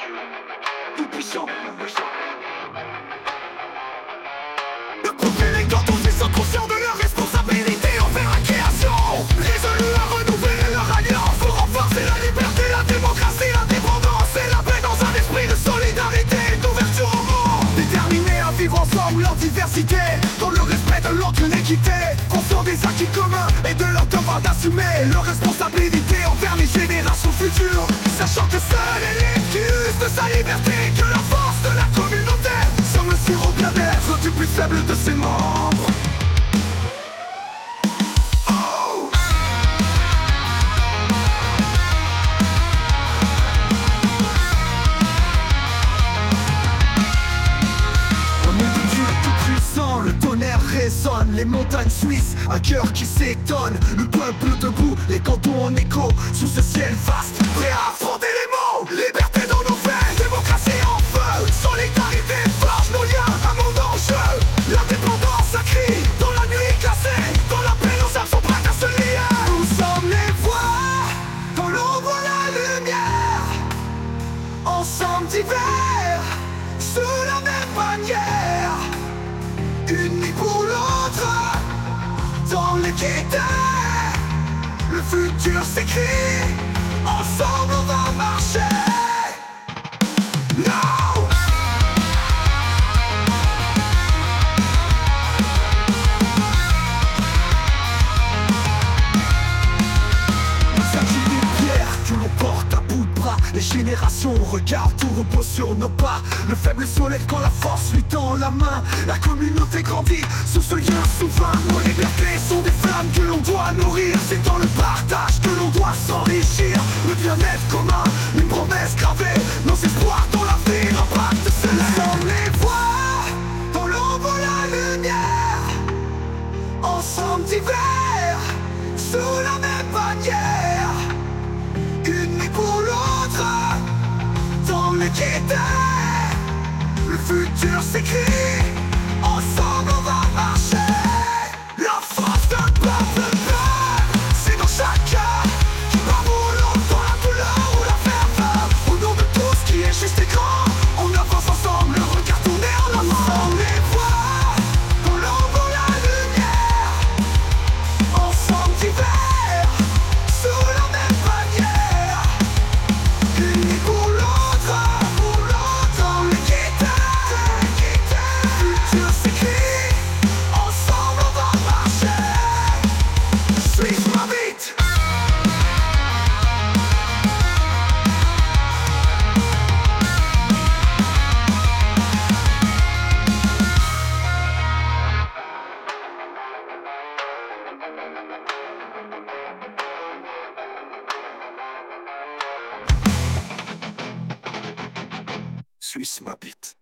tout puissant. Le profil est quand on fait sans conscient de leur responsabilité envers la création. Résolus à renouveler leur alliance pour renforcer la liberté, la démocratie, l'indépendance et la paix dans un esprit de solidarité et d'ouverture au monde. Déterminés à vivre ensemble en diversité, dans le respect de l'autre, l'équité, conscient des acquis communs et de leur devoir d'assumer leur responsabilité envers les générations futures, sachant que seule est l'excuse de sa liberté, que la force de la communauté se mesure au bien-être du plus faible de ses membres. Le tonnerre résonne, les montagnes suisses, un cœur qui s'étonne, le peuple debout, les cantons en écho, sous ce ciel vaste, prêt à affronter les mots. Liberté dans nos veines, démocratie en feu, solidarité forge nos liens, un monde en jeu. L'indépendance a crie, dans la nuit glacée, dans la paix nos âmes sont prêtes à se lier. Nous sommes les voix, dans l'ombre la lumière, ensemble divers, sous la même bannière. Unis pour l'autre, dans l'équité, le futur s'écrit, ensemble on va marcher. No! Il s'agit d'une pierre que l'on porte à bout de bras. Les générations regardent, tout repose sur nos pas. Le faible soleil quand la force lui tend la main. La communauté grandit sous ce lien souverain. Nos libertés sont des flammes que l'on doit nourrir. C'est dans le partage que l'on doit s'enrichir. Le bien-être commun, une promesse gravée. Nos espoirs dans l'avenir, un pacte céleste. Nous sommes les voix, dans l'ombre la lumière, ensemble divers, sous la même bannière. Unis pour l'autre, dans l'équité, le futur s'écrit, ensemble on va marcher. La force d'un peuple, c'est dans chaque cœur, qui bravoure dans la douleur ou la ferveur. Au nom de tout ce qui est juste et grand, on avance ensemble, le regard tourné en avant. Nous sommes les voix, dans l'ombre la lumière, ensemble divers, sous la même bannière. Unis pour l'autre, dans l'équité, le futur s'écrit, ensemble on va marcher. Suis ma bite. Suis ma bite.